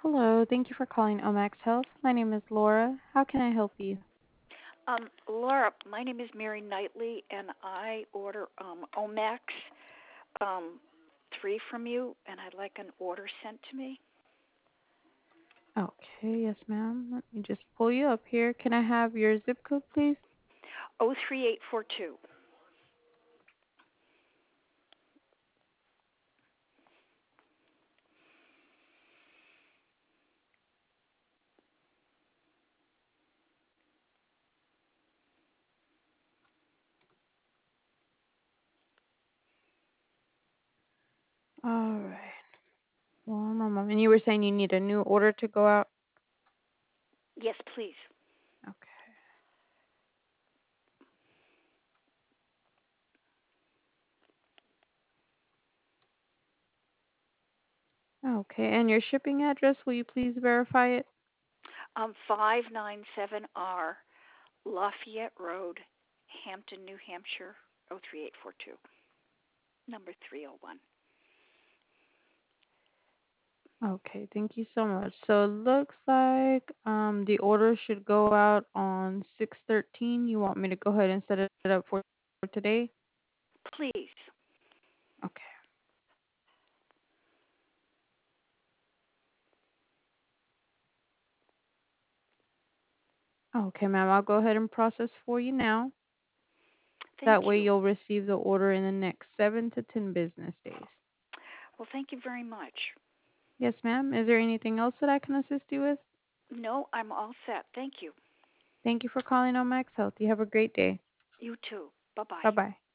Hello, thank you for calling Omax Health. My name is Laura. How can I help you? Laura, my name is Mary Knightley, and I order Omax um, 3 from you, and I'd like an order sent to me. Okay, yes, ma'am. Let me just pull you up here. Can I have your zip code, please? 03842. All right. One moment. And you were saying you need a new order to go out? Yes, please. Okay. Okay, and your shipping address, will you please verify it? 597R Lafayette Road, Hampton, New Hampshire, 03842, number 301. Okay, thank you so much. So it looks like the order should go out on 6/13. You want me to go ahead and set it up for today? Please. Okay. Okay, ma'am. I'll go ahead and process for you now. Thank That way you. you'll receive the order in the next 7 to 10 business days. Well, thank you very much. Yes, ma'am. Is there anything else that I can assist you with? No, I'm all set. Thank you. Thank you for calling on Max Health. You have a great day. You too. Bye bye. Bye bye.